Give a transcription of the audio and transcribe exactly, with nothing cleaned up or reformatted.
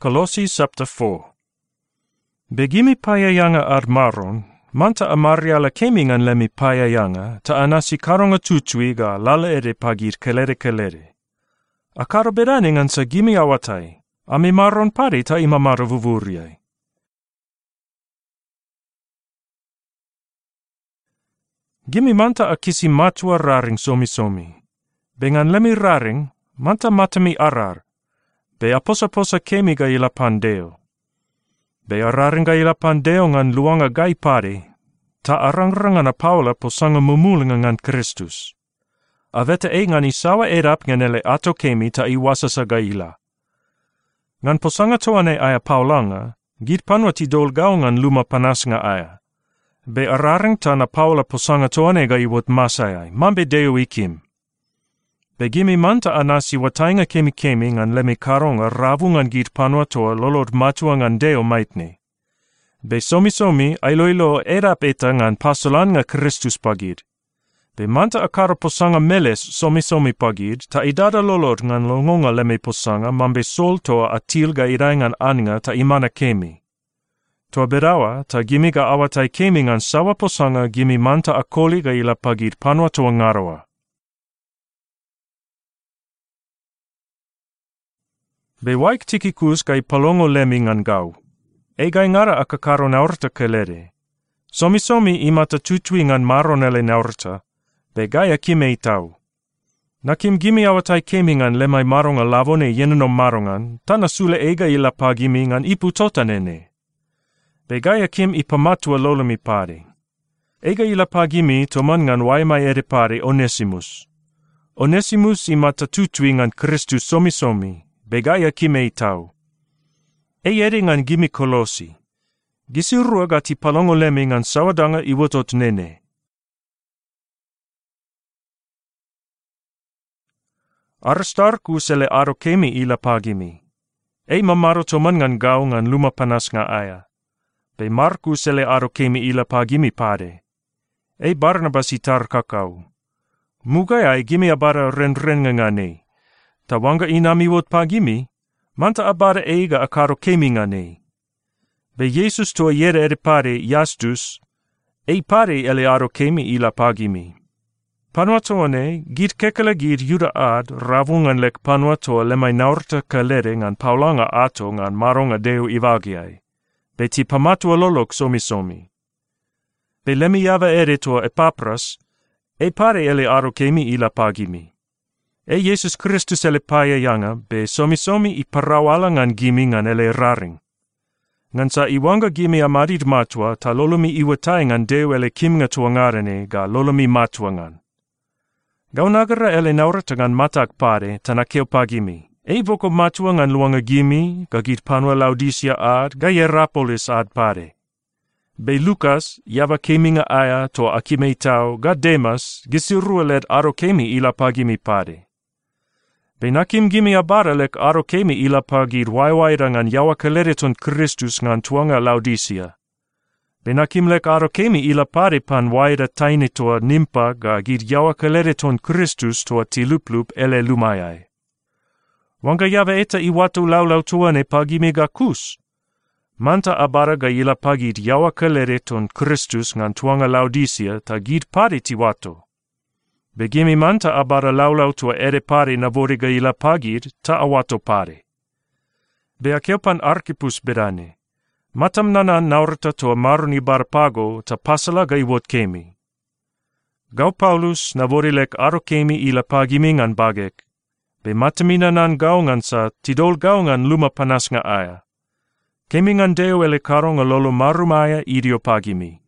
Kolose chapter four. Begimi payayanga ad maron, manta amariala kemingan lemi payayanga, ta anasi karonga tuchui ga lala ere pagir kelere kelere. Akaro beraningan sa gimi awatai, ami maron pari ta imamara vuvuriai. Gimi manta akisi matua raring somi somi. Bengan lemi raring, manta matami arar. Be aposa-posa kemi ga ila pandeo. Be araring ga ila pandeo ngan luanga gai pare, ta arang-rangan a paula posanga mumulinga ngan Kristus. Avete e ngan isawa erap ngan ele ato kemi ta iwasa sa ga ila. Ngan posanga toane aya paulanga, git panwa ti dolgao ngan luma panas nga aya. Be araring ta na paula posanga toane ga iwot masayay, mambe deo ikim. Begimi manta anasi watainga kemi kemi ngan lemi karonga ravu ngan git panwa toa lolod matua ngan deo maitne. Be somi somi ailoilo erap eta ngan pasolan nga Kristus pagid. Be manta akara posanga meles somi somi pagid ta idada lolod ngan longonga lemi posanga mambe sol toa atil ga irai ngan aninga ta imana kemi. Toa berawa ta gimi ga awatai kemi ngan sawa posanga gimi manta akoli ga ila pagid panwa toa ngarawa. Be waik tikikus kai palongo lemi ngan gau. E gai ngara akakaro naurta kelere. Somi somi imata tutui ngan maronele naurta. Be gai akime itau. Nakim gimi awatai kemi ngan lemai maronga lavone yeneno marongan, tana sule ega ila pagimi ngan ipu totanene. Be gai akim ipamatua lolomi pare. Ega ila pagimi toman ngan waimai ere pare Onesimus. Onesimus imata tutui ngan Kristus somi somi. Begaya kime itau. E ere ngan gimi Kolosi. Gisirua gati palongo lemi ngan sawadanga iwotot nene. Aristarku sele aro kemi ila pagimi. E mamaro toman ngan gau ngan luma panas nga aya. Be Marku sele aro kemi ila pagimi pade. E Barnabas itar kakau. Mugai ai gimi abara ren-ren ngane. Tawanga inami wot pagimi, manta abara eiga akaro kemi ngane. Be Jesus toa yere ere pare Jastus, e pare ele aro kemi ila pagimi. Panwa toane, git kekele git yuda ad, ravungan lek panwa toa lemai naurta kalere ngan paulanga ato ngan maronga deo ivagiai. Be ti pamatua lolok somi somi. Be lemi yava ere toa Epapras, e pare ele aro kemi ila pagimi. E Jesus Kristus ele paya yanga, be somi somi i parawala ngan gimi ngan ele raring. Ngan sa iwanga gimi amadid matua, ta lolomi iwatai ngan deo ele kimnga tuangarene ga lolomi matua ngan. Gau nagara ele naurata ngan matak pare, tanakeo pagimi. E voko matua ngan luanga gimi, ga git panwa Laodicea ad, ga Hierapolis ad pare. Be Lukas, yava keminga aya to akime tau, ga Demas, gisirua led aro kemi ila pagimi pare. Be nakim gimi abara lek aro kemi ila pagid waiwaira ngan yawa kaleriton Kristus ngan tuanga Laodicea. Be nakim lek aro kemi ila pare pan waira taini toa nimpa ga gid yawa kaleriton Kristus toa tiluplup ele lumayai. Wanga yava eta iwatu laulau tuane pagimi ga kus. Manta abara ga ila pagid yawa kaleriton Kristus ngan tuanga Laodicea ta gid pare tiwato. Begimi manta abara laulau tua ere pare navori ga ila pagid ta awato pare. Be akeopan Archipus berane. Matam nana naurta tua maruni bar pago ta pasala ga iwot kemi. Gau Paulus navori lek aro kemi ila pagimi ngan bagek. Be matamina nan gau ngan sa tidol gau ngan luma panas nga aya. Kemi ngan deo ele karong lolo marumaya idio pagimi.